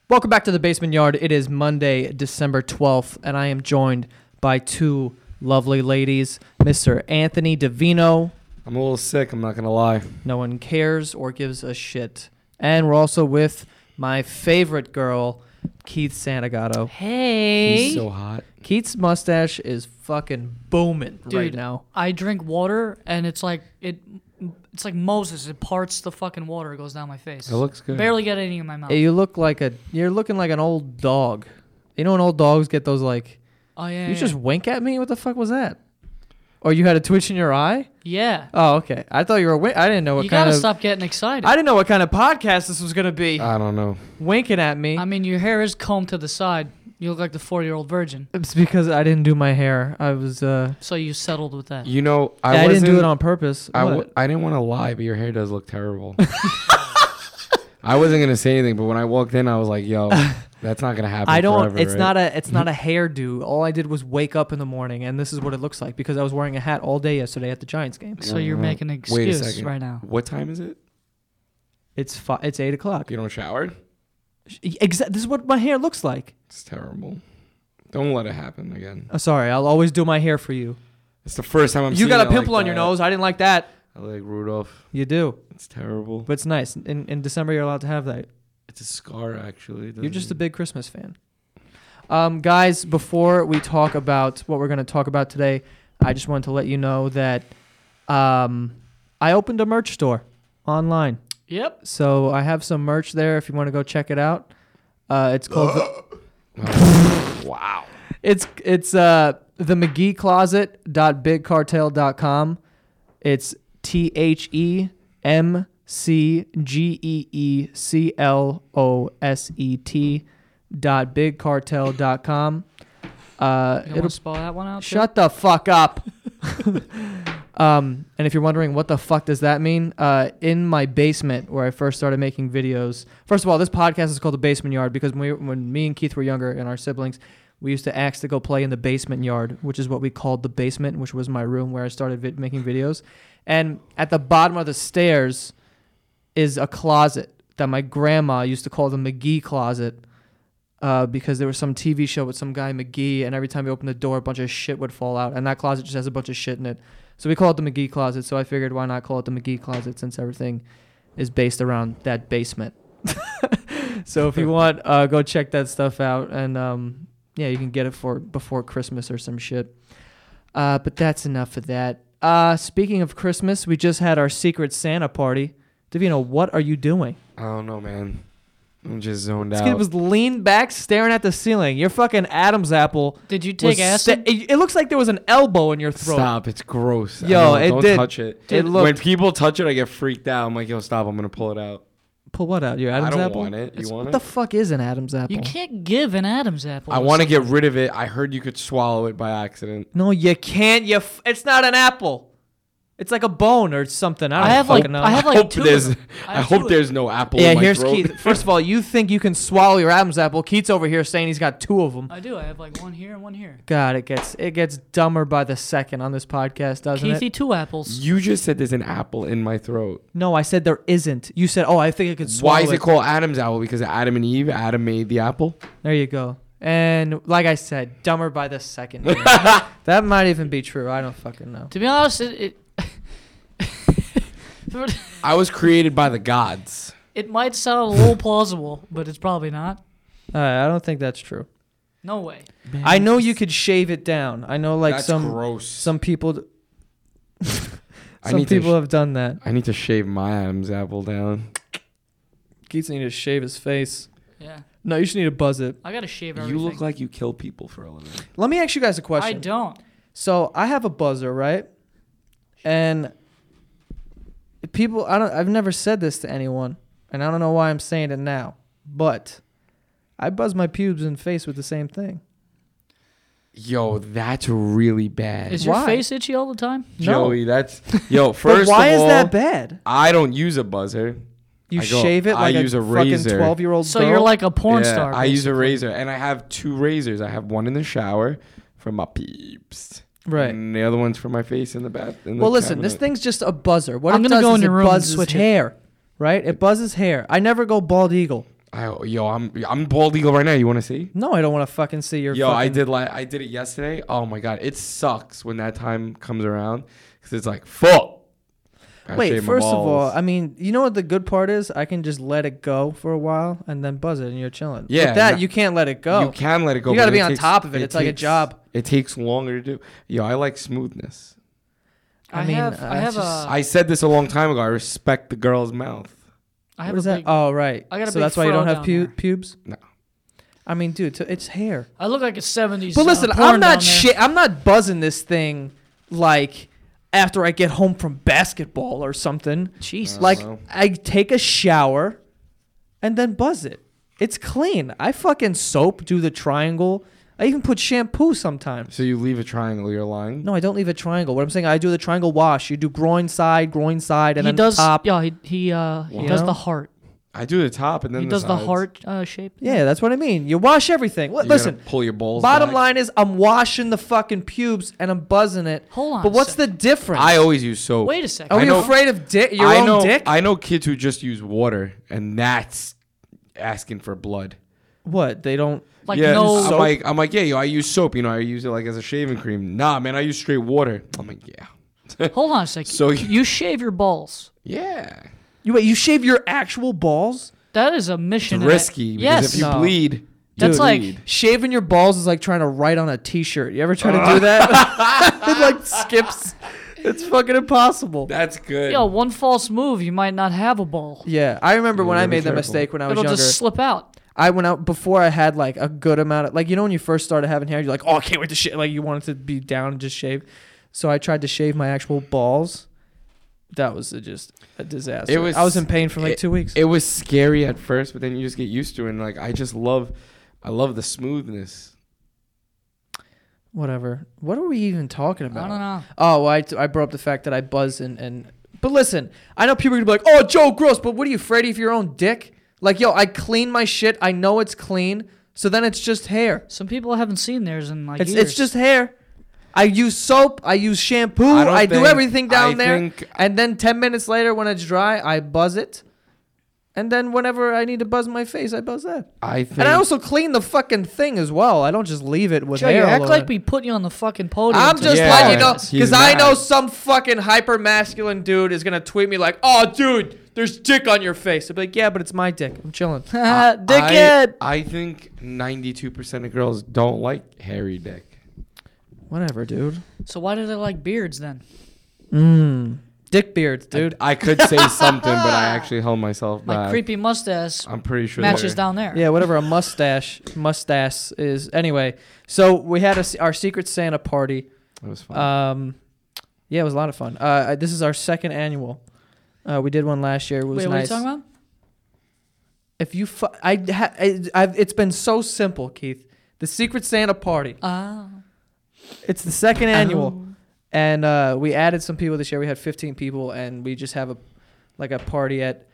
Welcome back to the Basement Yard. It is Monday, December 12th, and I am joined by two lovely ladies, Mr. Anthony Davino. I'm a little sick, I'm not going to lie. No one cares or gives a shit. And we're also with my favorite girl, Keith Santagato. Hey. He's so hot. Keith's mustache is fucking booming right Dude, now. I drink water and it's like Moses. It parts the fucking water. It goes down my face. It looks good. Barely get anything in my mouth. Hey, you're looking like an old dog. You know when old dogs get those like, Oh yeah. you just wink at me? What the fuck was that? Or you had a twitch in your eye? Yeah. Oh, okay. I thought you were I didn't know what You kind gotta of stop getting excited. I didn't know what kind of podcast this was going to be. I don't know. Winking at me. I mean, your hair is combed to the side. You look like the 40-year-old virgin. It's because I didn't do my hair. I was So you settled with that. You know, I didn't do it on purpose. I What? didn't want to lie, but your hair does look terrible. I wasn't going to say anything, but when I walked in, I was like, yo, that's not going to happen forever, it's right? not a hairdo. All I did was wake up in the morning and this is what it looks like because I was wearing a hat all day yesterday at the Giants game. So you're making an Wait a excuse second. right now. What time is it? It's 8 o'clock. You don't shower? This is what my hair looks like. It's terrible. Don't let it happen again. Sorry, I'll always do my hair for you. It's the first time I'm You seeing got a it pimple like on your that. nose. I didn't like that. I like Rudolph. You do. It's terrible. But it's nice. In December, you're allowed to have that. It's a scar, actually. You're just a big Christmas fan. Guys, before we talk about what we're going to talk about today, I just wanted to let you know that I opened a merch store online. Yep. So I have some merch there if you want to go check it out. It's called Wow. It's the McGeeCloset.BigCartel.com. It's THEMCGEECLOSET.BigCartel.com. You want to spell that one out? Shut the fuck up. And if you're wondering what the fuck does that mean, in my basement where I first started making videos. First of all, this podcast is called The Basement Yard because when me and Keith were younger and our siblings, we used to ask to go play in the basement yard, which is what we called the basement, which was my room where I started making videos. And at the bottom of the stairs is a closet that my grandma used to call the McGee closet. Because there was some TV show with some guy McGee, and every time you open the door, a bunch of shit would fall out, and that closet just has a bunch of shit in it. So we call it the McGee closet. So I figured, why not call it the McGee closet since everything is based around that basement. So if you want, go check that stuff out, and yeah, you can get it for before Christmas or some shit. But that's enough of that. Speaking of Christmas, we just had our Secret Santa party. Davino, what are you doing? I don't know, man. I'm just zoned This out. kid was leaned back, staring at the ceiling. Your fucking Adam's apple. Did you take acid? It looks like there was an elbow in your throat. Stop, it's gross. Yo, don't touch it. It looked. When people touch it, I get freaked out. I'm like, yo, stop, I'm going to pull it out. Pull what out? Your Adam's I don't apple? want it. You want What it? the fuck is an Adam's apple? You can't give an Adam's apple. I want to get rid of it. I heard you could swallow it by accident. No, you can't. It's not an apple. It's like a bone or something. I don't fucking know. I have like two. I hope there's no apple yeah, in my here's throat. Keith. First of all, you think you can swallow your Adam's apple. Keith's over here saying he's got two of them. I do. I have like one here and one here. God, it gets dumber by the second on this podcast, doesn't Keithy, it? 2 apples. You just said there's an apple in my throat. No, I said there isn't. You said, oh, I think I could swallow Why is it called Adam's apple? Because of Adam and Eve, Adam made the apple? There you go. And like I said, dumber by the second. That might even be true. I don't fucking know. To be honest, I was created by the gods. it might sound a little plausible, but it's probably not. I don't think that's true. No way. I know you could shave it down. I know like That's some gross. some people I some need to people have done that. I need to shave my Adam's apple down. Keith need to shave his face. Yeah. No, you just need to buzz it. I gotta shave everything. You look like you kill people for a living. Let me ask you guys a question. I don't. So I have a buzzer, right? And I've never said this to anyone, and I don't know why I'm saying it now, but I buzz my pubes and face with the same thing. Yo, that's really bad. Is your Why? face itchy all the time? No. Joey, that's yo. But First why of is all, that bad? I don't use a buzzer. You I go- shave it I like use a a fucking razor. 12-year-old So girl? you're like a porn star. I use a basically. razor, and I have 2 razors. I have one in the shower for my peeps, Right. and the other one's for my face in the bath. Well, listen, this thing's just a buzzer. What I'm it gonna does go is in your it room and buzzes switch it. hair, right? It buzzes hair. I never go bald eagle. I'm bald eagle right now. You want to see? No, I don't want to fucking see your. Yo, I fucking... did I did it yesterday. Oh my god, it sucks when that time comes around because it's like fuck. I Wait, shave my first of all, balls. I mean, you know what the good part is? I can just let it go for a while and then buzz it, and you're chilling. Yeah, With that no- you can't let it go. You can let it go. You got to but be it on takes- top of it. It's like a takes- job. It takes longer to do. Yo, I like smoothness. I mean, have it's just- I said this a long time ago. I respect the girl's mouth. I What have is a that? big. Oh, right. I got a so big that's why you don't fro have down there. pubes? No. I mean, dude, it's hair. I look like a 70s. But listen, porn I'm not down there. I'm not buzzing this thing like after I get home from basketball or something. Jesus. Like Well. I take a shower and then buzz it. It's clean. I fucking soap, do the triangle. I even put shampoo sometimes. So you leave a triangle. You're lying. No, I don't leave a triangle. What I'm saying, I do the triangle wash. You do groin side, and he then does. top. Yeah, he does know? the heart. I do the top and then He does the sides. heart shape. Yeah, that's what I mean. You wash everything. You gotta Listen, pull your balls. bottom back. line is I'm washing the fucking pubes and I'm buzzing it. Hold on. But a what's second. the difference? I always use soap. Wait a second. Are I you know- afraid of your I own know. dick? I know kids who just use water, and that's asking for blood. What? They don't. Like yeah, no. I'm like, yeah, yo, I use soap. You know, I use it like as a shaving cream. Nah, man, I use straight water. I'm like, yeah, Hold on a second. So you shave your balls. yeah. You shave your actual balls? That is a mission. It's risky because Yes. if you No. bleed, That's you like- bleed. Shaving your balls is like trying to write on a T-shirt. You ever try to do that? It like skips. It's fucking impossible. That's good. Yo, one false move, you might not have a ball. Yeah, I remember You when I gotta be made that careful. mistake when I was It'll younger. just slip out. I went out before I had like a good amount of like when you first started having hair, you're like, oh, I can't wait to shave. Like you wanted to be down and just shave. So I tried to shave my actual balls. That was just a disaster. I was in pain for like 2 weeks. It was scary at first, but then you just get used to it. And like, I love the smoothness. Whatever. What are we even talking about? I don't know. Oh, well, I brought up the fact that I buzz and but listen, I know people are gonna be like, oh, Joe, gross. But what are you afraid of your own dick? Like, yo, I clean my shit. I know it's clean. So then it's just hair. Some people haven't seen theirs in like It's years. just hair. I use soap. I use shampoo. I do everything down there. And then 10 minutes later, when it's dry, I buzz it. And then whenever I need to buzz my face, I buzz that. And I also clean the fucking thing as well. I don't just leave it with Joe, hair you all act over like it. we put you on the fucking podium. I'm to just Yeah, letting you know, he's because I know mad. some fucking hyper masculine dude is gonna tweet me like, "Oh, dude, there's dick on your face." I'll be like, "Yeah, but it's my dick. I'm chilling." Dickhead. I think 92% of girls don't like hairy dick. Whatever, dude. So why do they like beards then? Dick beards, dude. I could say something, but I actually held myself Like back. creepy mustache I'm pretty sure matches they're- down there. Yeah, whatever a mustache is. Anyway, so we had our Secret Santa party. It was fun. Yeah, it was a lot of fun. This is our second annual. We did one last year. It was Wait, nice. what are you talking about? If you, it's been so simple, Keith. The Secret Santa party. It's the second annual, and we added some people this year. We had 15 people, and we just have a party at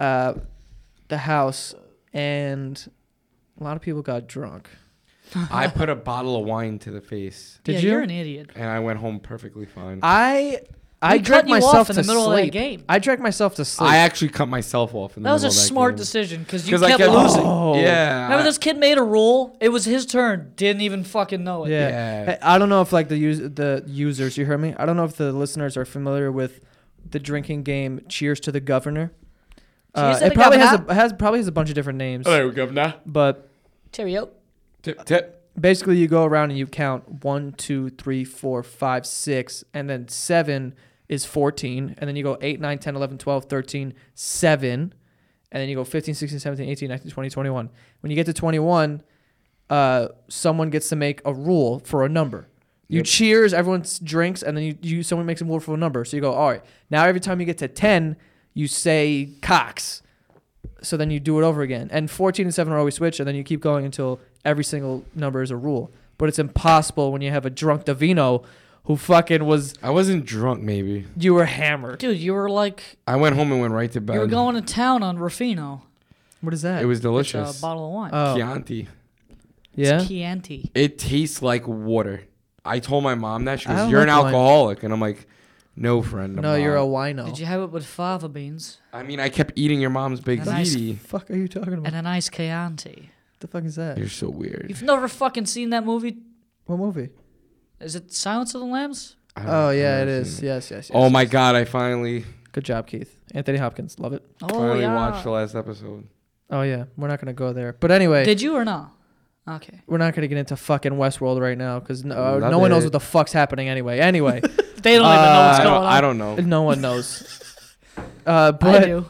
the house, and a lot of people got drunk. I put a bottle of wine to the face, Did You're you? an idiot. and I went home perfectly fine. I We drank cut you myself off in to the middle of that sleep. game. I drank myself to sleep. I actually cut myself off in the That was a middle of smart game. decision because you 'Cause I kept kept losing. Oh. Yeah. Remember this kid made a rule? It was his turn. Didn't even fucking know it. Yeah. Yeah. Hey, I don't know if like the users, you heard me? I don't know if the listeners are familiar with the drinking game Cheers to the Governor. Cheers to It the probably Governor. probably has a bunch of different names. Hello, governor. But Cheerio. Tip, tip. basically you go around and you count 1, 2, 3, 4, 5, 6, and then 7 is 14, and then you go 8, 9, 10, 11, 12, 13, 7, and then you go 15, 16, 17, 18, 19, 20, 21. When you get to 21, someone gets to make a rule for a number. You Yep. cheers, everyone drinks, and then you someone makes a rule for a number. So you go, all right, now every time you get to 10, you say cocks. So then you do it over again. And 14 and 7 are always switched, and then you keep going until every single number is a rule. But it's impossible when you have a drunk Davino who fucking was, I wasn't drunk, maybe. you were hammered. Dude, you were like, I went home and went right to bed. you were going to town on Rufino. What is that? It was It's delicious. a bottle of wine. Oh, Chianti. yeah? It's Chianti. It tastes like water. I told my mom that. She I goes, don't "You're an like wine." alcoholic," and I'm like, No friend of No, mine. you're a wino. Did you have it with fava beans I mean, I kept eating your mom's big And nice- ziti. fuck are you talking about? and a nice Chianti? The fuck is that? You're so weird. You've never fucking seen that movie? What movie? Is it Silence of the Lambs? I don't- Oh I've yeah, it never is. seen Yes. Oh my god, I finally Good job, Keith. Anthony Hopkins, love it. Oh finally yeah. watched the last episode. Oh yeah, we're not gonna go there. But anyway, Did you or not? Okay. we're not gonna get into fucking Westworld right now because Love no one knows it. what the fuck's happening anyway. Anyway, They don't even know what's I going don't, on. I don't know. no one knows. I But do.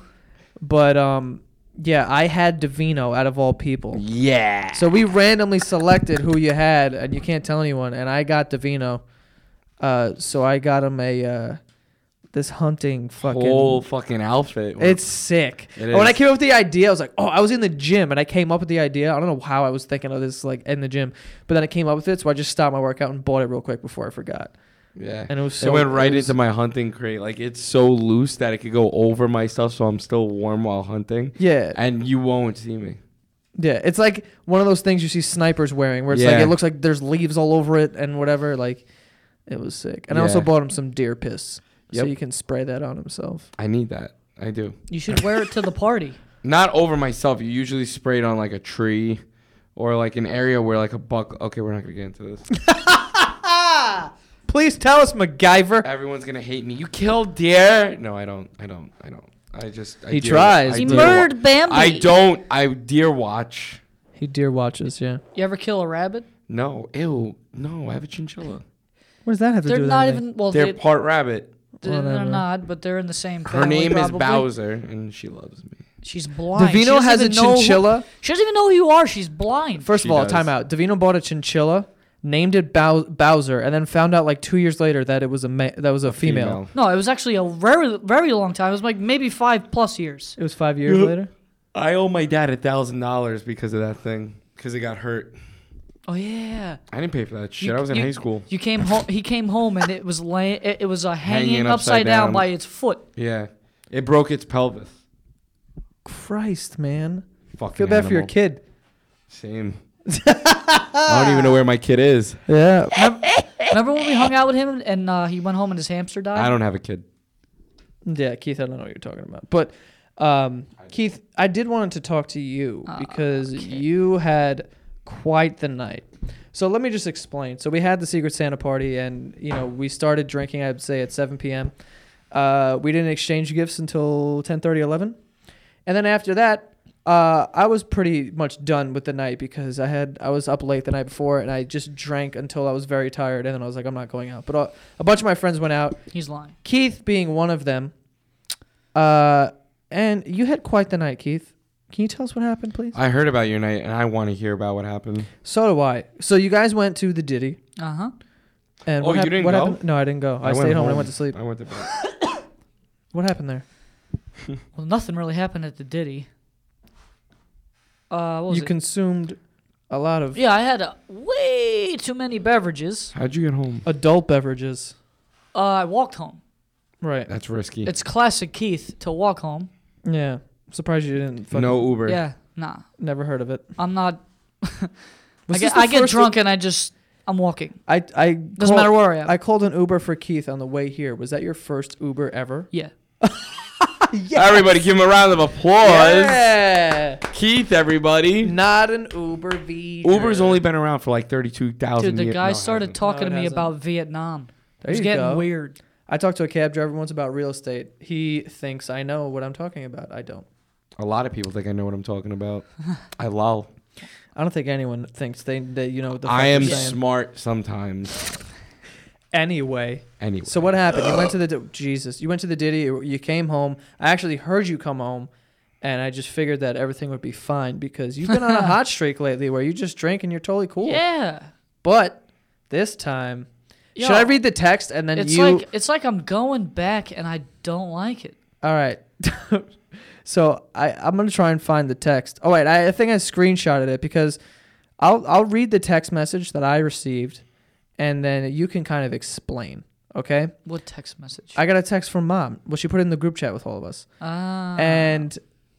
yeah, I had Davino out of all people. Yeah. So we randomly selected who you had, and you can't tell anyone. And I got Davino. So I got him this hunting fucking. Whole fucking outfit. It's sick. It When I is. came up with the idea, I was like, oh, I was in the gym, and I came up with the idea. I don't know how I was thinking of this like in the gym, but then I came up with it, so I just stopped my workout and bought it real quick before I forgot. Yeah. And it was It so. went right it was- into my hunting crate. Like, it's so loose that it could go over my stuff, so I'm still warm while hunting. Yeah, And you won't see me. yeah. It's like one of those things you see snipers wearing, where it's like Yeah. it looks like there's leaves all over it and whatever. Like, it was sick. And I also Yeah. bought him some deer piss, so Yep. you can spray that on himself. I need that. I do. You should wear it to the party. Not over myself. You usually spray it on like a tree or like an area where like a buck. Okay, we're not going to get into this. Please tell us, MacGyver. Everyone's going to hate me. You killed deer. No, I don't. I He tries. He deer murdered Bambi. I don't. I deer watch. He deer watches. Yeah. You ever kill a rabbit? No. Ew. No, I have a chinchilla. What does that have to They're do with not anything? even. Well, They're part rabbit. they're Whatever. not, but they're in the same Her family. name is probably. Bowser, and she loves me. She's blind. She Davino doesn't has a even know who- chinchilla. She doesn't even know who you are. She's blind. First She of all, does. time out. Davino bought a chinchilla, named it Bowser, and then found out like 2 years later that it was a female. No, it was actually a very, very long time. It was like maybe 5+ years. It was 5 years later. I owe my dad $1,000 because of that thing. Because it got hurt. Oh yeah. I didn't pay for that shit. You- I was in you- high school. You came home. He came home and it was it was hanging Hanging upside upside down down. by its foot. Yeah. It broke its pelvis. Christ, man. Fucking Feel bad for your animal. kid. Same. I don't even know where my kid is. Yeah. Remember when we hung out with him and he went home and his hamster died? I don't have a kid. Yeah, Keith, I don't know what you're talking about. But Keith, I did want to talk to you because you had quite the night. So let me just explain. So we had the Secret Santa party, and we started drinking, I'd say, at 7 p.m. We didn't exchange gifts until 10:30, 11. And then after that, I was pretty much done with the night because I was up late the night before, and I just drank until I was very tired, and then I was like, I'm not going out. But a bunch of my friends went out. He's lying. Keith being one of them. And you had quite the night, Keith. Can you tell us what happened, please? I heard about your night, and I want to hear about what happened. So do I. So you guys went to the Diddy. Uh huh. And Oh, what you happened? didn't What go? happened? No, I didn't go. I went stayed home and I went to sleep. I went to bed. What happened there? Well, nothing really happened at the Diddy. What was You it? consumed a lot of Yeah, I had way too many beverages. How'd you get home? adult beverages. I walked home. Right. That's risky. It's classic Keith to walk home. Yeah. Surprised you didn't. Fucking, No Uber. Yeah, nah. Never heard of it. I'm not. Was I this get, the I get first- drunk and I'm walking. I Doesn't called- matter where I am. I called an Uber for Keith on the way here. Was that your first Uber ever? Yeah. Everybody give him a round of applause. Yeah. Keith, everybody. Not an Uber V. Uber's only been around for like 32,000 Dude, the years. guy No, it started hasn't. talking No, to it me hasn't. about Vietnam. There It was you getting go. weird. I talked to a cab driver once about real estate. He thinks I know what I'm talking about. I don't. A lot of people think I know what I'm talking about. I lol. I don't think anyone thinks they you know what the fuck I am they're saying. smart sometimes. Anyway. Anyway. So what happened? You went to the Jesus. You went to the Diddy. You came home. I actually heard you come home, and I just figured that everything would be fine because you've been on a hot streak lately where you just drink and you're totally cool. Yeah. But this time, Yo, should I read the text and then It's like I'm going back and I don't like it. All right. So I'm gonna try and find the text. Oh wait, I think I screenshotted it because I'll read the text message that I received, and then you can kind of explain. Okay. What text message? I got a text from Mom. Well, she put it in the group chat with all of us, and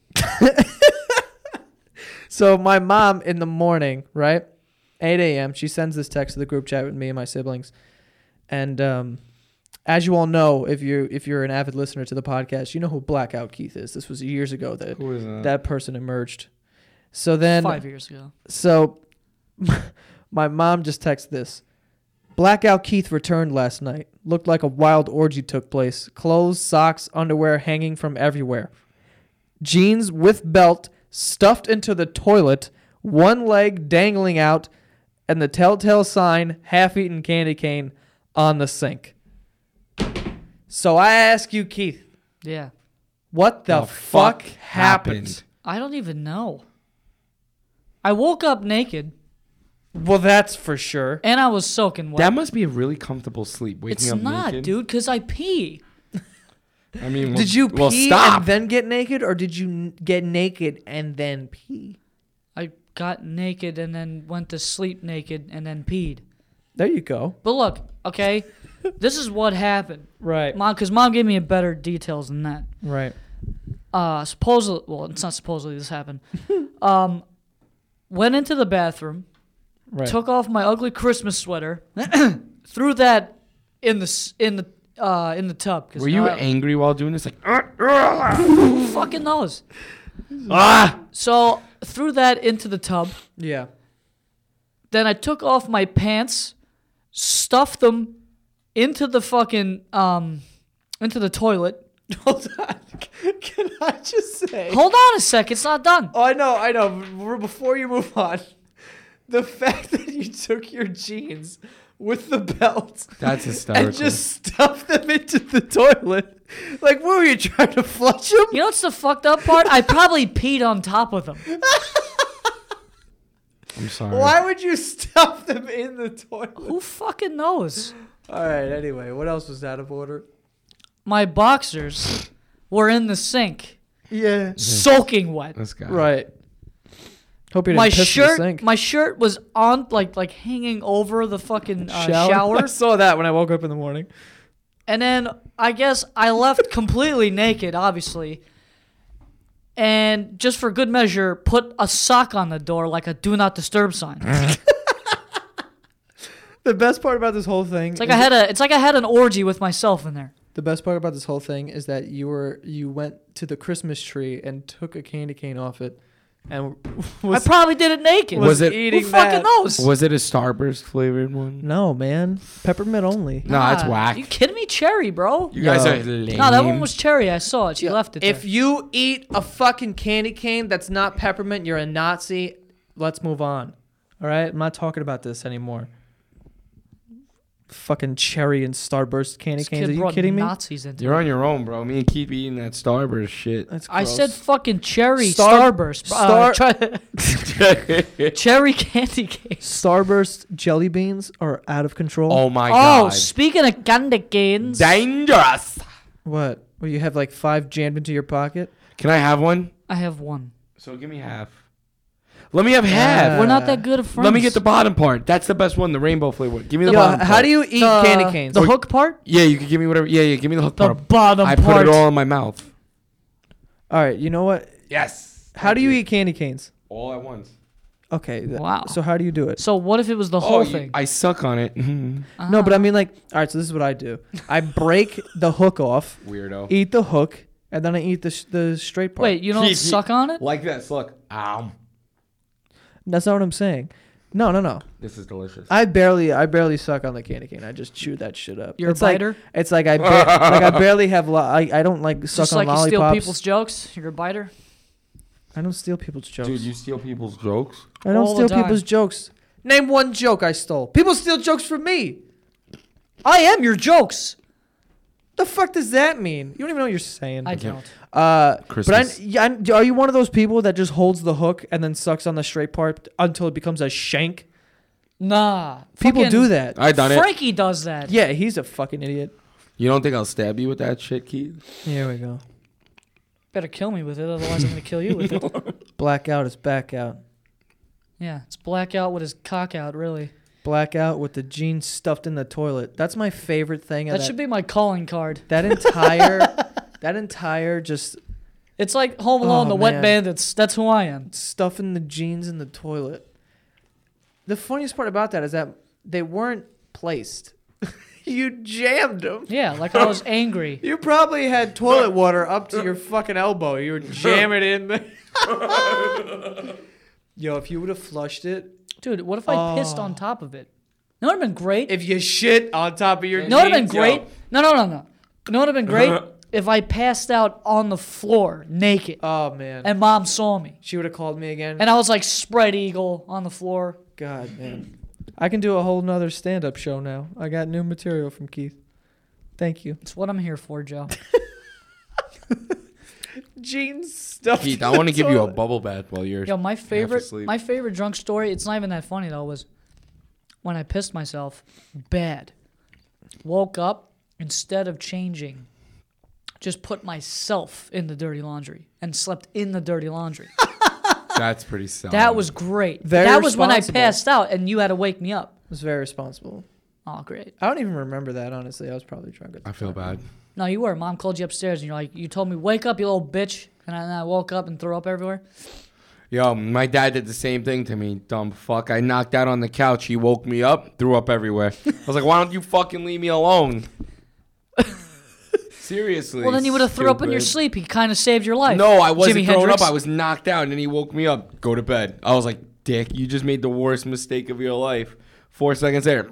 so my mom in the morning, right, 8 a.m. She sends this text to the group chat with me and my siblings, and as you all know, if you're an avid listener to the podcast, you know who Blackout Keith is. This was years ago that Who is that? that person emerged. So then 5 years ago. So my mom just texted this. Blackout Keith returned last night. Looked like a wild orgy took place. Clothes, socks, underwear hanging from everywhere. Jeans with belt stuffed into the toilet, one leg dangling out, and the telltale sign, half-eaten candy cane, on the sink. So I ask you, Keith, Yeah. what the fuck happened? I don't even know. I woke up naked Well, that's for sure. and I was soaking wet. That must be a really comfortable sleep. Waking It's up not, naked. dude, because I pee. I mean, Did you well, pee stop. and then get naked, or did you get naked and then pee? I got naked and then went to sleep naked and then peed. There you go. But look, okay, this is what happened. Right. Mom, because Mom gave me better details than that. Right. Supposedly, well, it's not supposedly this happened. Went into the bathroom, Right. took off my ugly Christmas sweater, threw that in the tub. 'Cause Were you now angry while doing this? Like, who fucking knows? So threw that into the tub. Yeah. Then I took off my pants, stuffed them into the fucking into the toilet. Hold on. Can I just say? Hold on a sec, it's not done. Oh, I know. But before you move on, the fact that you took your jeans with the belt that's hysterical. and just stuffed them into the toilet. Like, what were you trying to flush them? You know what's the fucked up part? I probably peed on top of them. I'm sorry. Why would you stuff them in the toilet? Who fucking knows? All right, anyway, what else was out of order? My boxers were in the sink, Yeah. soaking wet. This guy. Right. Hope you didn't My piss in the shirt, sink. my shirt was on like hanging over the fucking I shower, saw that when I woke up in the morning. and then I guess I left completely naked, obviously, and just for good measure, put a sock on the door like a "Do Not Disturb" sign. The best part about this whole thing. It's like I had an orgy with myself in there. The best part about this whole thing is that you went to the Christmas tree and took a candy cane off it, and I probably did it naked. Was it- eating Who fucking that. knows? Was it a Starburst flavored one? No, man, peppermint only. No, that's Nah, whack. You kidding me? Cherry, bro. You guys Yo. are lame. No, that one was cherry. I saw it. She left it If there. you eat a fucking candy cane that's not peppermint, you're a Nazi. Let's move on. All right, I'm not talking about this anymore. Fucking cherry and Starburst candy This canes. kid Are you brought kidding me? Nazis into You're it. on your own, bro. Me and keep eating that Starburst shit. That's I gross. said fucking cherry Star- Starburst. Star- Cherry candy cane. Starburst jelly beans are out of control. Oh my Oh, god. speaking of candy canes. Dangerous. What? Well, you have like 5 jammed into your pocket? Can I have one? I have one. So give me half. Let me have half. We're not that good of friends. Let me get the bottom part. That's the best one, the rainbow flavor. Give me the Yo, bottom part. how do you eat candy canes? The hook part? Yeah, you can give me whatever. Yeah, give me the hook The part. bottom I part. put it all in my mouth. All right, you know what? Yes. How do you eat candy canes? All at once? Okay. Wow. So how do you do it? So what if it was the Oh, whole thing? I suck on it. No, but I mean like, all right, so this is what I do. I break the hook off, Weirdo. eat the hook, and then I eat the straight part. Wait, you don't suck on it? Like this. Look. Ow. That's not what I'm saying. No. This is delicious. I barely suck on the candy cane. I just chew that shit up. You're a it's like, biter? It's like I barely have. I don't like suck Just on like you steal lollipops. people's jokes? You're a biter? I don't steal people's jokes. Dude, you steal people's jokes? I don't all the steal people's time. jokes. Name one joke I stole. People steal jokes from me. I am your jokes. The fuck does that mean? You don't even know what you're saying. I don't. Christmas. But are you one of those people that just holds the hook and then sucks on the straight part until it becomes a shank? Nah. People Fucking do that. I done it. Frankie does that. Yeah, he's a fucking idiot. You don't think I'll stab you with that shit, Keith? Here we go. Better kill me with it, otherwise I'm going to kill you with it. Blackout is back out. Yeah, it's blackout with his cock out, really. Blackout with the jeans stuffed in the toilet. That's my favorite thing. That should be my calling card. that entire just It's like Home Alone, Oh, the Wet man. Bandits. That's who I am. stuffing the jeans in the toilet. The funniest part about that is that they weren't placed. You jammed him. Yeah, like I was angry. You probably had toilet water up to your fucking elbow. You were jamming it in there. Yo, if you would have flushed it. Dude, what if I pissed on top of it? You know what would have been great? If you shit on top of your You know what would have jeans, been great? yo. No. You know what would have been great? If I passed out on the floor naked Oh, man. and Mom saw me. She would have called me again. And I was like spread eagle on the floor. God, man. I can do a whole nother stand-up show now. I got new material from Keith. Thank you. It's what I'm here for, Joe. Jeans stuff. Keith, I want to give you a bubble bath while you're Yo, my favorite asleep. drunk story, it's not even that funny though, was when I pissed myself bad. Woke up, instead of changing, just put myself in the dirty laundry and slept in the dirty laundry. That's pretty solid. That was great. Very that was when I responsible. passed out and you had to wake me up. It was very responsible. Oh, great. I don't even remember that, honestly. I was probably drunk at the I feel time. bad. No, you were. Mom called you upstairs and you're like, you told me, wake up, you little bitch. And I woke up and threw up everywhere. Yo, my dad did the same thing to me, dumb fuck. I knocked out on the couch. He woke me up, threw up everywhere. I was like, why don't you fucking leave me alone? Seriously. Well, then you would have threw up in your stupid. sleep. He kind of saved your life. No, I wasn't Jimi throwing Hendrix. up. I was knocked out, and then he woke me up. Go to bed. I was like, dick, you just made the worst mistake of your life. 4 seconds later.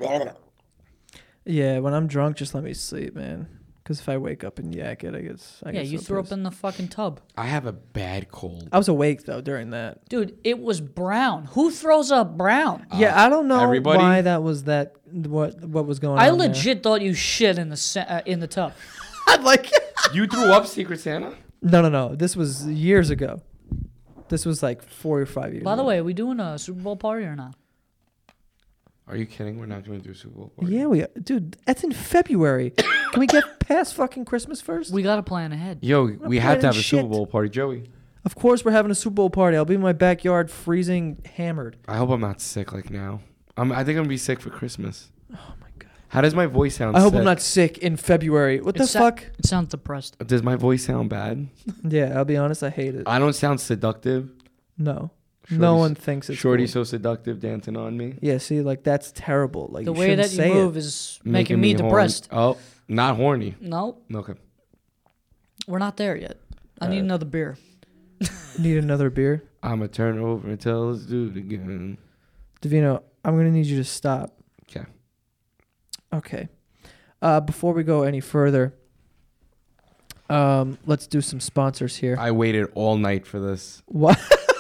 Yeah, when I'm drunk, just let me sleep, man. Because if I wake up and yak it, I Yeah, get you so threw pissed. up in the fucking tub. I have a bad cold. I was awake, though, during that. Dude, it was brown. Who throws up brown? Yeah, I don't know everybody? why that was that. What was going on? I legit thought you shit in the tub. I'd like. You threw up, Secret Santa? No. This was years ago. This was like 4 or 5 years. By the ago. way, are we doing a Super Bowl party or not? Are you kidding? We're not going to do a Super Bowl party. Yeah, dude, that's in February. Can we get past fucking Christmas first? We gotta plan ahead. Yo, we have to have a shit. Super Bowl party, Joey. Of course, we're having a Super Bowl party. I'll be in my backyard, freezing, hammered. I hope I'm not sick like now. I think I'm gonna be sick for Christmas. Oh my god. How does my voice sound? I hope sick? I'm not sick in February. What the It sa- fuck? It sounds depressed. Does my voice sound bad? Yeah, I'll be honest. I hate it. I don't sound seductive. No, no Shorty's- one thinks it's Shorty cool. so seductive dancing on me. Yeah, see, like that's terrible. Like The you way shouldn't that you say move it. is making me horny. depressed. Oh, not horny. No, Okay. we're not there yet. I need another beer. Need another beer, I'ma turn over and tell us do it again. Davino. I'm gonna need you to stop. Okay. Okay. Before we go any further, let's do some sponsors here. I waited all night for this. What?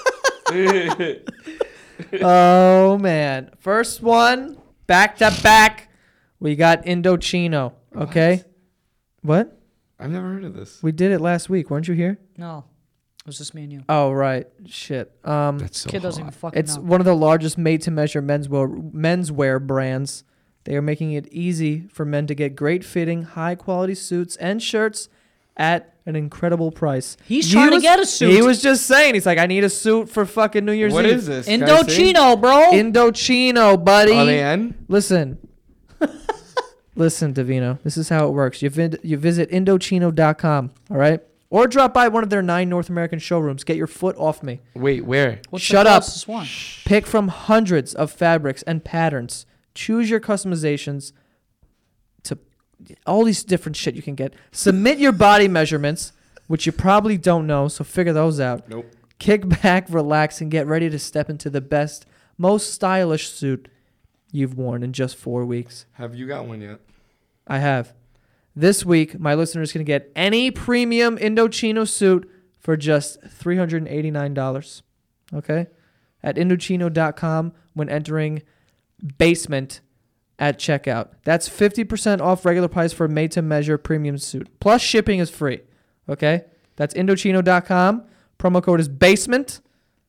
Oh man! First one, back to back. We got Indochino. Okay. What? I've never heard of this. We did it last week. Weren't you here? No, it was just me and you. Oh right. Shit. That's so Kid doesn't even hot. fucking It's know. one of the largest made-to-measure menswear brands. They are making it easy for men to get great fitting, high-quality suits and shirts at an incredible price. He's trying to get a suit. He was just saying, he's like, I need a suit for fucking New Year's What Eve. is this? Can I see? Indochino, bro. Indochino, buddy. Are they in? Listen. Listen, Davino. This is how it works. You visit Indochino.com, all right? Or drop by one of their 9 North American showrooms. Get your foot off me. Wait, where? What's Shut the up. closest one? Pick from hundreds of fabrics and patterns. Choose your customizations to all these different shit you can get. Submit your body measurements, which you probably don't know, so figure those out. Nope. Kick back, relax, and get ready to step into the best, most stylish suit you've worn in just 4 weeks. Have you got one yet? I have. This week, my listeners can get any premium Indochino suit for just $389. Okay? At Indochino.com when entering basement at checkout. That's 50% off regular price for a made-to-measure premium suit. Plus shipping is free. Okay? That's Indochino.com. Promo code is basement.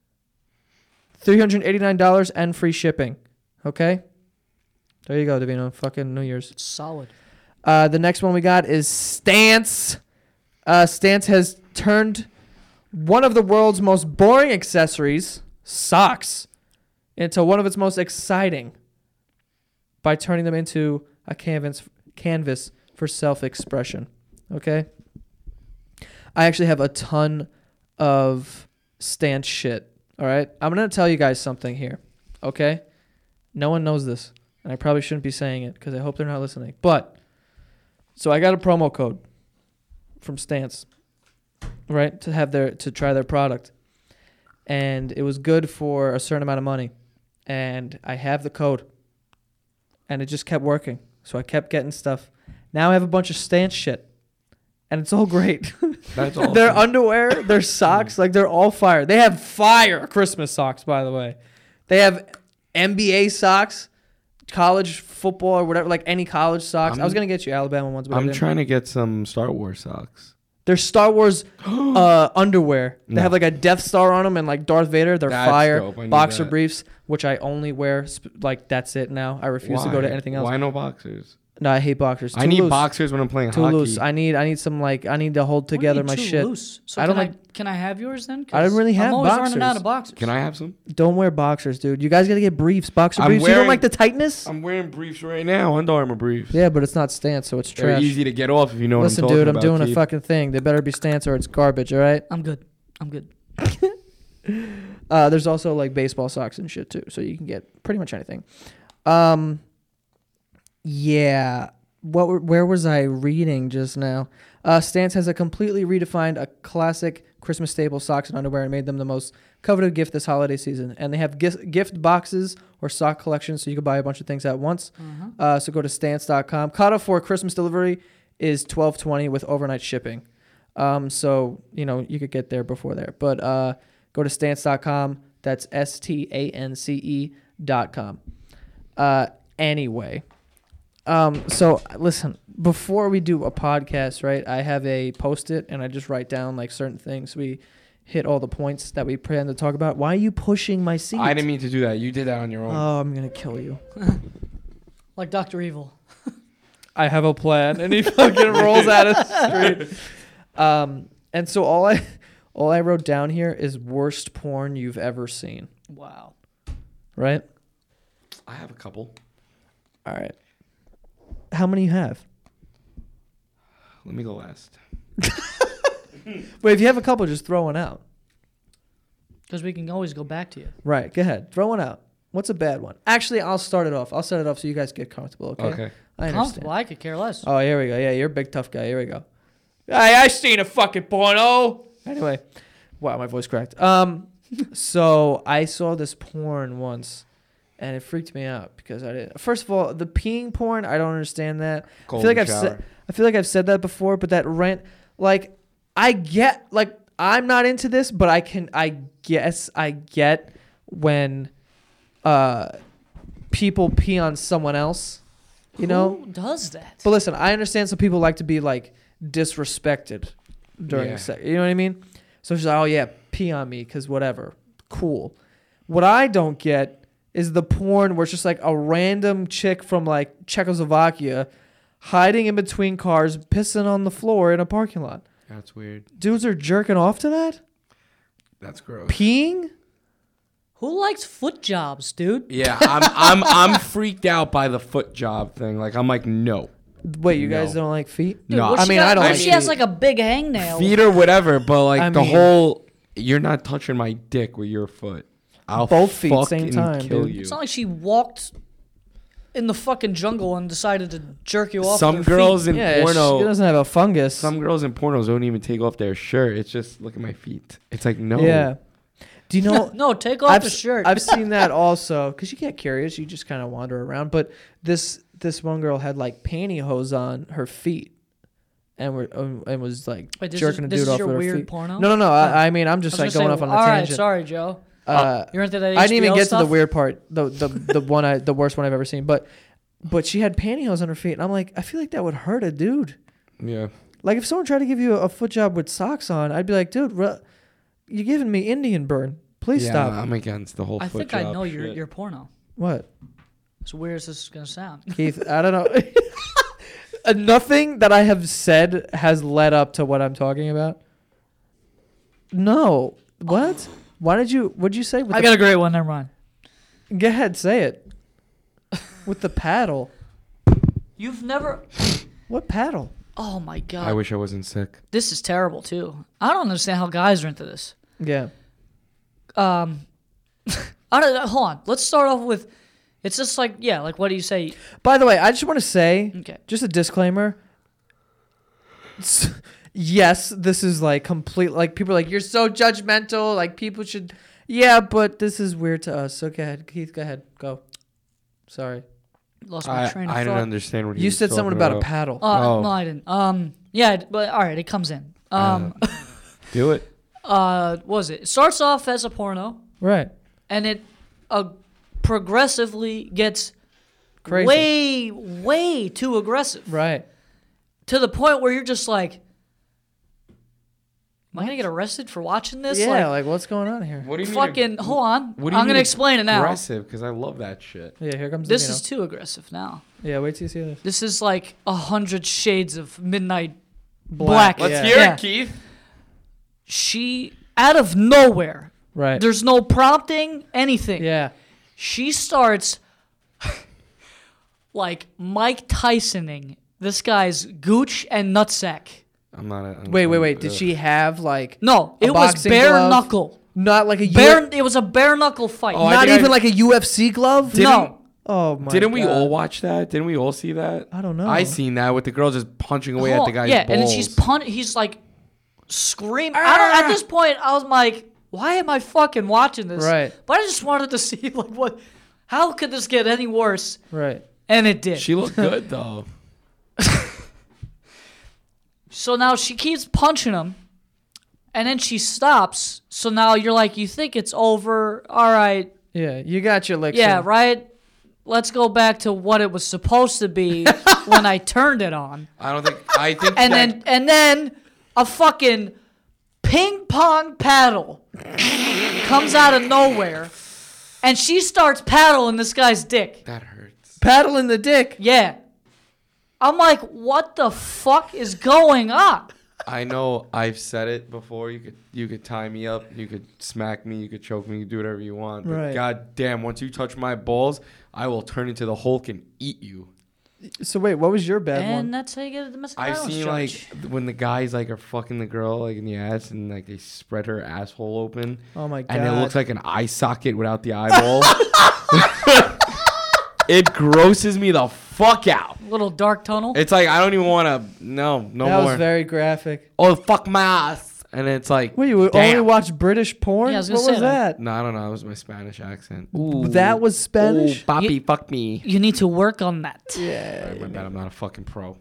$389 and free shipping. Okay? There you go, Davino. Fucking New Year's. Solid. The next one we got is Stance. Stance has turned one of the world's most boring accessories, socks, into one of its most exciting by turning them into a canvas for self-expression. Okay? I actually have a ton of Stance shit. All right? I'm going to tell you guys something here. Okay? No one knows this. and I probably shouldn't be saying it because I hope they're not listening. But so I got a promo code from Stance, right, to try their product, and it was good for a certain amount of money, and I have the code, and it just kept working. So I kept getting stuff. Now I have a bunch of Stance shit, and it's all great. That's awesome. Their underwear, their socks, like they're all fire. They have fire Christmas socks, by the way. They have NBA socks, college football or whatever, like any college socks. I was gonna get you Alabama ones, but I'm trying to get some Star Wars socks. They're Star Wars underwear. They No. have like a Death Star on them and like Darth Vader. They're That's fire. dope. I need Boxer that. briefs, which I only wear. Like that's it now. I refuse to go to anything else. Why no boxers? No, I hate boxers. I Too need loose. boxers when I'm playing Too hockey. loose. I need some like I need to hold What do you together mean my too shit. Loose? So I don't can I have yours then? I don't really have I'm always boxers. running out of boxers. Can I have some? Don't wear boxers, dude. You guys gotta get briefs. Boxer I'm briefs. You don't wearing- like the tightness? I'm wearing briefs right now, Under Armour briefs. Yeah, but it's not Stance, so it's They're trash. easy to get off if you know Listen, what I'm dude, talking I'm about. doing a Keith. fucking thing. They better be Stance or it's garbage, all right? I'm good. I'm good. There's also like baseball socks and shit too, so you can get pretty much anything. Yeah. Where was I reading just now? Stance has a completely redefined a classic Christmas staple socks and underwear and made them the most coveted gift this holiday season. And they have gift boxes or sock collections, so you can buy a bunch of things at once. So go to stance.com. Cutoff for Christmas delivery is $12.20 with overnight shipping. So you know you could get there before there, but go to stance.com. That's STANCE.com. Anyway. So listen, before we do a podcast, right, I have a Post-it and I just write down like certain things. We hit all the points that we plan to talk about. Why are you pushing my seat? I didn't mean to do that. You did that on your own. Oh, I'm going to kill you. Like Dr. Evil. I have a plan. And he fucking rolls out of the street. And so all I wrote down here is worst porn you've ever seen. Wow. Right? I have a couple. All right. How many you have? Let me go last. Wait, if you have a couple, just throw one out. Because we can always go back to you. Right. Go ahead. Throw one out. What's a bad one? Actually, I'll start it off. I'll set it off so you guys get comfortable, okay? Okay. I understand. Comfortable. I could care less. Oh, here we go. Yeah, you're a big tough guy. Here we go. Hey, I seen a fucking porno. Anyway. Wow, my voice cracked. So I saw this porn once. And it freaked me out because I didn't. First of all, the peeing porn, I don't understand that. I feel like I've said that before, but that rent, like, I get, like, I'm not into this, but I guess I get when people pee on someone else, you know? Who does that? But listen, I understand some people like to be, like, disrespected during sex. You know what I mean? So she's like, oh, yeah, pee on me because whatever. Cool. What I don't get is the porn where it's just like a random chick from like Czechoslovakia hiding in between cars, pissing on the floor in a parking lot. That's weird. Dudes are jerking off to that? That's gross. Peeing? Who likes foot jobs, dude? Yeah, I'm freaked out by the foot job thing. Like I'm like, no. Wait, you guys No. don't like feet? Dude, No, what I she mean, got- I don't what like She has feet. like a big hangnail. Feet or whatever, but like I the mean- whole, you're not touching my dick with your foot. I'll Both feet, same fucking time, kill dude. you. It's not like she walked in the fucking jungle and decided to jerk you off. Some with her girls feet. in Yeah, she porno, doesn't have a fungus. some girls in pornos don't even take off their shirt. It's just look at my feet. It's like no. Yeah. Do you know? No, take off I've the shirt. I've seen that also because you get curious. You just kind of wander around. But this one girl had like pantyhose on her feet, and was like Wait, this jerking is- a this dude is off your with her weird feet. porno? No. I mean, I'm I just was like gonna going say, off on a all right, tangent. sorry, Joe. You're into that I didn't even HBO get stuff? to the weird part, the worst one I've ever seen. But she had pantyhose on her feet, and I'm like, I feel like that would hurt a dude. Yeah. Like if someone tried to give you a foot job with socks on, I'd be like, dude, you're giving me Indian burn. Please Yeah, stop. I'm against the whole I foot think job I know shit. your porno. What? As weird as this is gonna sound. Keith, I don't know. Nothing that I have said has led up to what I'm talking about. No. What? What'd you say? With I got a great one. Never mind. Go ahead, say it. With the paddle. You've never. What paddle? Oh my god. I wish I wasn't sick. This is terrible too. I don't understand how guys are into this. Yeah. Hold on. Let's start off with It's just like, yeah, like what do you say? By the way, I just want to say, Okay. just a disclaimer. Yes, this is like complete. Like people are like, you're so judgmental. Like people should. Yeah, but this is weird to us. So go ahead, Keith. Go ahead. Go. Sorry. Lost my train of I thought. didn't understand what You said something about a paddle. Oh. No, I didn't. Yeah, but all right, it comes in. Do it. What was it? It starts off as a porno, Right. and it progressively gets Crazy. way too aggressive. Right. To the point where you're just like, am I gonna get arrested for watching this? Yeah. Like what's going on here? What do you mean? Fucking, hold on. What do you I'm mean gonna explain it now. Aggressive, because I love that shit. Yeah. Here comes. This the is too aggressive now. Yeah. Wait till you see this. This is like 100 shades of midnight black. Let's Let's Yeah. hear Yeah. it, Keith. She, out of nowhere, Right. there's no prompting, anything. Yeah. She starts like Mike Tysoning this guy's gooch and nutsack. I'm not. Wait. Did she have like? No, A it was boxing bare glove? knuckle. Not like a It was a bare knuckle fight. Oh, I Not think even I- like a UFC glove. No. Oh my. Didn't we God. all watch that? Didn't we all see that? I don't know. I seen that with the girl just punching away at Oh, the guy's yeah, balls. and then he's like screaming. At this point, I was like, why am I fucking watching this? Right. But I just wanted to see like what. How could this get any worse? Right. And it did. She looked good though. So now she keeps punching him, and then she stops. So now you're like, you think it's over? All right, Yeah. You got your licks. yeah, in. right. Let's go back to what it was supposed to be when I turned it on, I don't think. I think. and that, then a fucking ping pong paddle comes out of nowhere, and she starts paddling this guy's dick. that hurts. Paddling the dick. Yeah, I'm like, what the fuck is going on? I know. I've said it before. You could tie me up. You could smack me. You could choke me. You could do whatever you want. But Right. God damn, once you touch my balls, I will turn into the Hulk and eat you. So wait, what was your bad And one? that's how you get a domestic I've violence seen charge. like when the guys like are fucking the girl like in the ass and like they spread her asshole open. Oh my God. And it looks like an eye socket without the eyeball. It grosses me the fuck out. Little dark tunnel. It's like I don't even want to. No that more. was very graphic. Oh fuck my ass! And it's like, Wait, you damn. only watch British porn? Yeah, I was gonna what say was that? No, I don't know. That was my Spanish accent. Ooh, That was Spanish? Ooh, papi, fuck me. You need to work on that. Yeah. My bad. I'm not a fucking pro.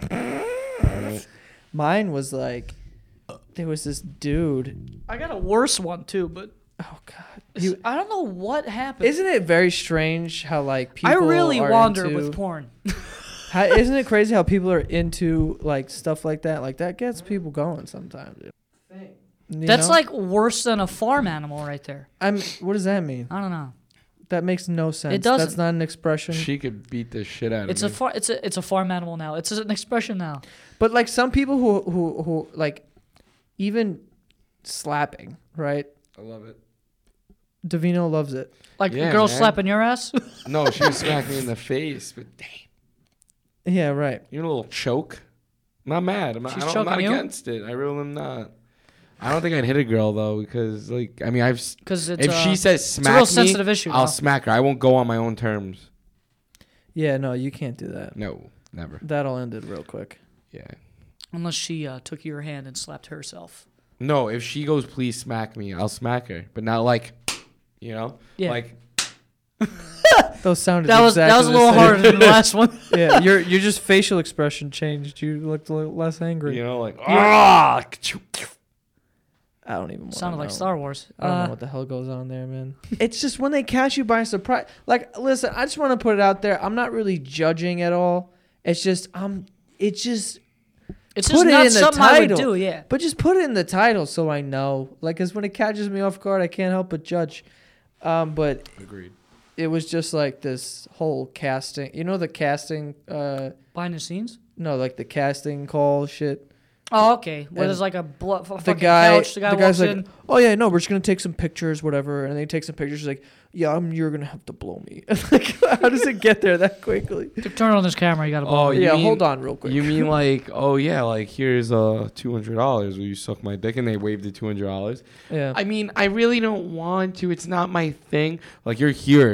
Mine was like, there was this dude. I got a worse one too, but Oh God. I don't know what happened. Isn't it very strange how like people I really are wander into, with porn. isn't it crazy how people are into like stuff like that? Like that gets people going sometimes. You That's know? like worse than a farm animal right there. What does that mean? I don't know. That makes no sense. It doesn't. That's not an expression. She could beat the shit out It's of me. it's a farm animal now. It's an expression now. But like some people who like even slapping, right? I love it. Davino loves it. Like Yeah, a girl man. slapping your ass. No, she was smacking me in the face, but damn, Yeah, right. you know, a little choke. I'm not mad. I'm She's not choking you? against it. I really am not. I don't think I'd hit a girl though, because like I mean, Because it's if she says it's smack a real me, sensitive issue. I'll now. smack her. I won't go on my own terms. Yeah, no, you can't do that. No, never. That all ended real quick. Yeah. Unless she took your hand and slapped herself. No, if she goes, please smack me, I'll smack her, but not like, you know, Yeah. like Those sounded That was exactly a the little same. harder than the last one. Yeah, your just facial expression changed. You looked a little less angry. you know, like ah. I don't even want Sounded to like know. Star Wars. I don't know what the hell goes on there, man. It's just when they catch you by surprise. Like, listen, I just want to put it out there. I'm not really judging at all. It's just it's just It's put just it not in the something I would title. do. Yeah. but just put it in the title so I know. Like, cause when it catches me off guard, I can't help but judge. But Agreed. it was just like this whole casting. You know the casting Behind the scenes. no, like the casting call shit. Oh, okay. Where And there's like a The fucking guy, couch. The guy the walks guy's like, in. "Oh yeah, no, we're just gonna take some pictures, whatever." And they take some pictures. He's like, "Yeah, you're gonna have to blow me." Like, how does it get there that quickly? To turn on this camera, you gotta. Oh, you Yeah, mean- hold on real quick. You mean like, oh yeah, like here's $200. Will you suck my dick? And they waved the $200. Yeah, I mean, I really don't want to. It's not my thing. Like you're here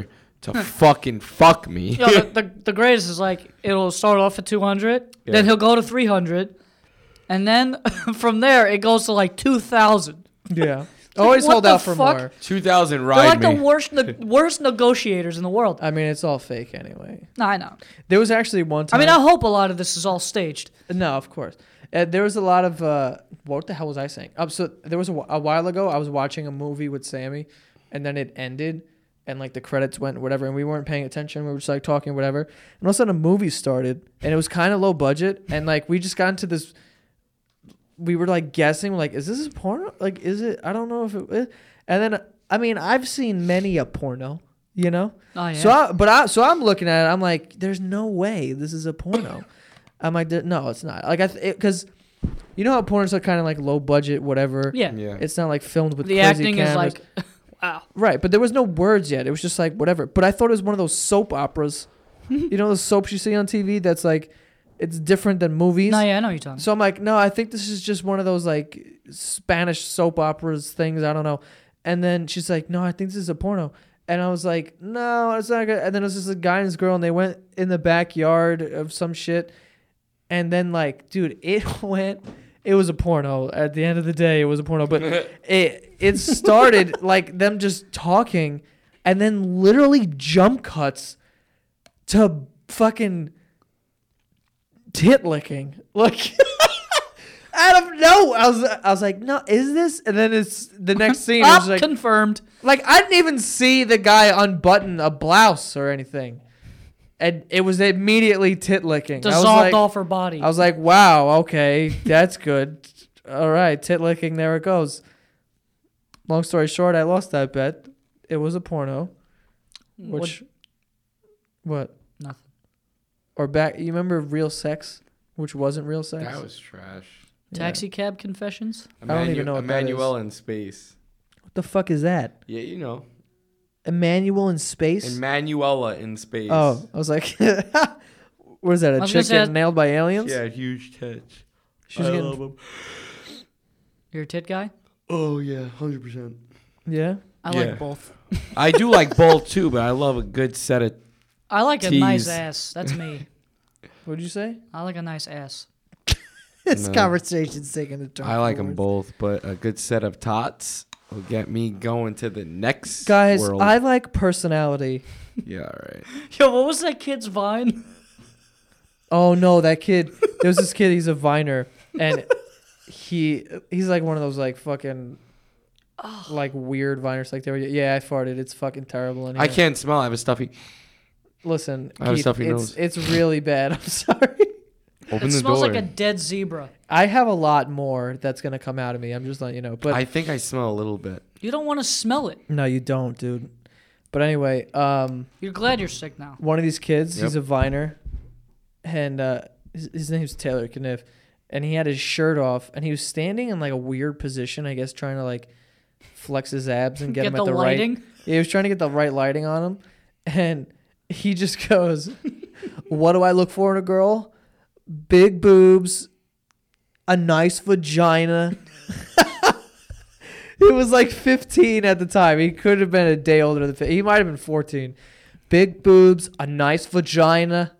to fucking fuck me. Yo, the greatest is like it'll start off at 200, Yeah. then he'll go to 300, and then from there it goes to like 2,000. Yeah. Always What hold the out for fuck? more. 2,000 They're ride like me. the worst negotiators in the world. I mean, it's all fake anyway. No, I know. There was actually one I time. mean, I hope a lot of this is all staged. No, of course. There was a lot of what the hell was I saying? So there was a while ago I was watching a movie with Sammy, and then it ended, and like the credits went whatever, and we weren't paying attention. We were just like talking whatever, and all of a sudden a movie started, and it was kind of low budget, and like we just got into this. We were like guessing, like, is this a porno? Like, is it? I don't know if it is. And then I mean, I've seen many a porno, you know. Oh yeah. So I'm looking at it. I'm like, there's no way this is a porno. I'm like, no, it's not. Like because you know how pornos are kind of like low budget, whatever. Yeah. Yeah. It's not like filmed with The crazy acting is cameras. like, wow. Right, but there was no words yet. It was just like whatever. But I thought it was one of those soap operas. You know those soaps you see on TV that's like, it's different than movies. No, yeah, I know what you're talking. So I'm like, no, I think this is just one of those like Spanish soap operas things. I don't know. And then she's like, no, I think this is a porno. And I was like, no, it's not good. And then it was just a guy and his girl, and they went in the backyard of some shit. And then like, dude, it was a porno. At the end of the day, it was a porno. But it started like them just talking, and then literally jump cuts to fucking tit licking. Like out of no, I was like, no, is this? And then it's the next scene. It was like, Confirmed. like I didn't even see the guy unbutton a blouse or anything, and it was immediately tit licking. Dissolved off her body. I was like, wow, okay, that's good. All right, tit licking, there it goes. Long story short, I lost that bet. It was a porno. Which, what? Nothing. Or back, you remember Real Sex, which wasn't real sex? That was trash. Taxi cab confessions. I don't even know what that Emmanuel is. in space. What the fuck is that? Yeah, you know. Emmanuel in space? Emmanuela in space. Oh, I was like, what is that? I A was chick gonna say getting nailed by aliens? Yeah, huge tits. She's I getting, love 'em. You're a tit guy. Oh yeah, 100%. yeah. I Yeah. like both. I do like both too, but I love a good set of. I like a nice Tease. ass. That's me. What'd you say? I like a nice ass. This No. conversation's taking a turn. I like them forward. both, but a good set of tots will get me going to the next Guys, world. I like personality. Yeah, all right. Yo, what was that kid's vine? Oh no, that kid. There's this kid. He's a viner, and he's like one of those like fucking like weird viners. Like they were. Yeah, I farted. It's fucking terrible in here. I can't smell. I have a stuffy. Listen, I have a Keith, stuffy nose. it's really bad. I'm sorry. Open It the smells door. like a dead zebra. I have a lot more that's gonna come out of me. I'm just letting you know. But I think I smell a little bit. You don't want to smell it. no, you don't, dude. But anyway, You're glad you're sick now. one of these kids, he's a Yep. viner, and his name's Taylor Kniff, and he had his shirt off, and he was standing in like a weird position, I guess, trying to like flex his abs and get him Get at the the lighting. right. Yeah, he was trying to get the right lighting on him, and he just goes, "What do I look for in a girl? Big boobs, a nice vagina." He was like 15 at the time. He could have been a day older than 15. He might have been 14. Big boobs, a nice vagina.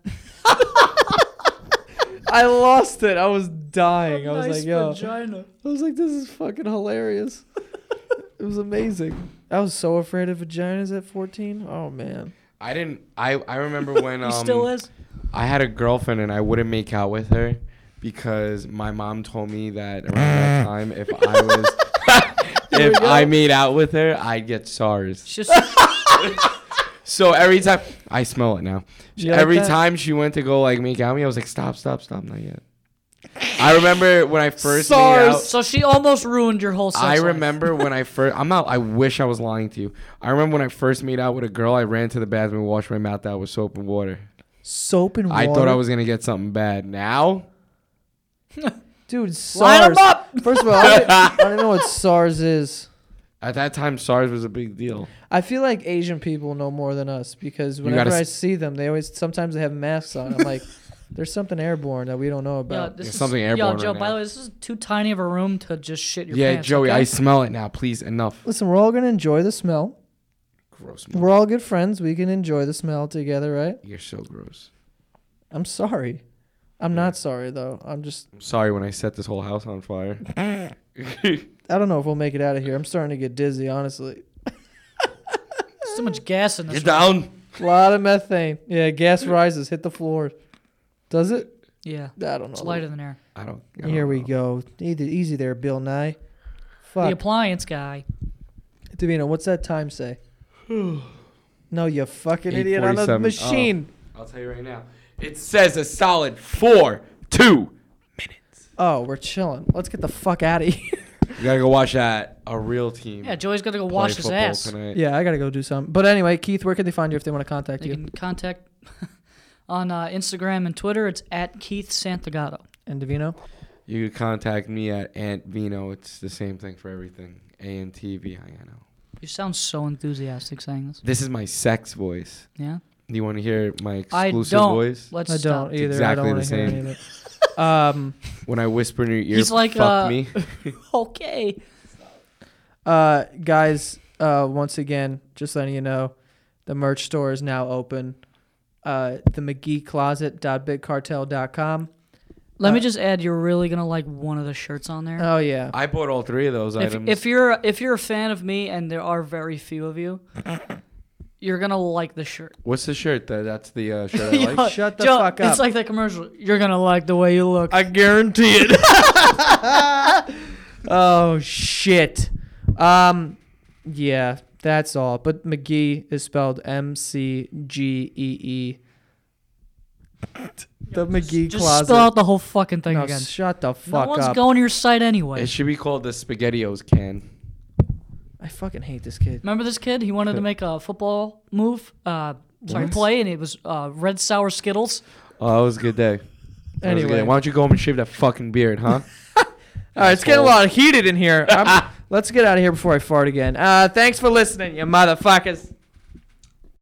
I lost it. I was dying. I was like, yo. Vagina. I was like, this is fucking hilarious. It was amazing. I was so afraid of vaginas at 14. Oh, man. I didn't. I remember when He still is. I had a girlfriend and I wouldn't make out with her because my mom told me that around that time if I was if I made out with her I'd get SARS. It's just So every time I smell it now. You like Every that? time she went to go like make out with me, I was like, stop, not yet. I remember when I first made SARS. out. so she almost ruined your whole sex I life. remember when I first. I'm not. I wish I was lying to you. I remember when I first made out with a girl. I ran to the bathroom and washed my mouth out with soap and water. Soap and water. I thought I was gonna get something bad. Now, Dude, SARS. Line 'em up. First of all, I don't know what SARS is. at that time, SARS was a big deal. I feel like Asian people know more than us because gotta whenever I s- see them, sometimes they have masks on. I'm like, there's something airborne that we don't know Yo, about. this There's is, something yo, airborne Joe, right by now. the way, this is too tiny of a room to just shit your Yeah, pants. Joey, okay? I smell it now. Please, enough. Listen, we're all gonna enjoy the smell. gross. We're all good friends. We can enjoy the smell together, right? You're so gross. I'm sorry. I'm not sorry though. I'm sorry when I set this whole house on fire. I don't know if we'll make it out of here. I'm starting to get dizzy, honestly. There's too much gas in this. Get down. A lot of methane. Yeah, gas rises, hit the floor. Does it? Yeah. I don't know. It's lighter than air. I don't Here we know. go. Easy there, Bill Nye. The Fuck. appliance guy. Davina, what's that time say? No, you fucking idiot on the 8:47. machine. I'll tell you right now. It says a solid 4-2 minutes. Oh, we're chilling. Let's get the fuck out of here. You gotta go watch that. A real team. Yeah, Joey's got to go play wash his football ass. tonight. Yeah, I gotta go do something. But anyway, Keith, where can they find you if they want to contact They you? can contact on Instagram and Twitter. It's at Keith Santagato. And Davino? You can contact me at Ant Vino. It's the same thing for everything. ANTVINO. You sound so enthusiastic saying this. This is my sex voice. Yeah? Do you want to hear my I exclusive don't. voice? Let's I stop. don't either. I exactly don't want the to hear same. any of it. When I whisper in your ear, He's like, fuck me. Okay. Guys, once again, just letting you know, the merch store is now open. The McGeeCloset.BigCartel.com. Let me just add, you're really going to like one of the shirts on there. Oh yeah. I bought all three of those items. If you're a fan of me, and there are very few of you, you're going to like the shirt. What's the shirt? That's the shirt I like. Shut the Joe, fuck up. It's like that commercial. You're going to like the way you look. I guarantee it. Oh shit. Yeah, that's all. But McGee is spelled MCGEE. The McGee Just Closet. spell out the whole fucking thing No, again. shut the No fuck one's up. going to your site anyway. It should be called the SpaghettiOs can. I fucking hate this kid. Remember this kid? He wanted to make a football move. What? Play, and it was red sour Skittles. Oh, that was a good day. That was a good Anyway. day. Why don't you go home and shave that fucking beard, huh? All right, it's getting a lot heated in here. Let's get out of here before I fart again. Thanks for listening, you motherfuckers.